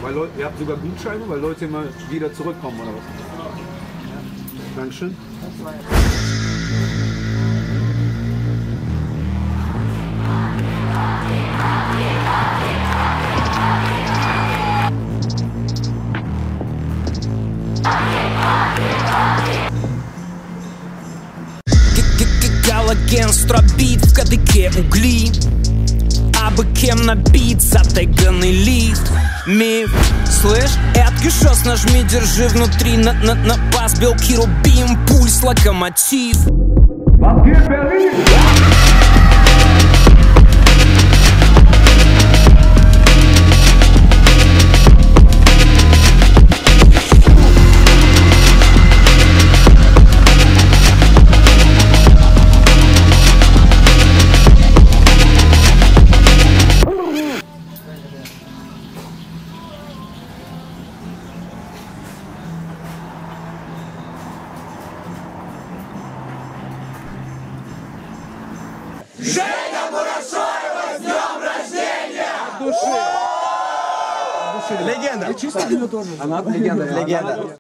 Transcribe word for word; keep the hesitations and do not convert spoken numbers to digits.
Weil Leute, ihr habt sogar Gutscheine, weil Leute immer wieder zurückkommen oder was? Dankeschön. Галоген стробит в кадыке угли, абы кем набит затайганный лист. Миф, слышь, эткишос нажми, держи внутри на, на, на бас, белки рубим, пульс, локомотив. Женя Мурашоева, с днем рождения! Души. Легенда. Она легенда. Легенда.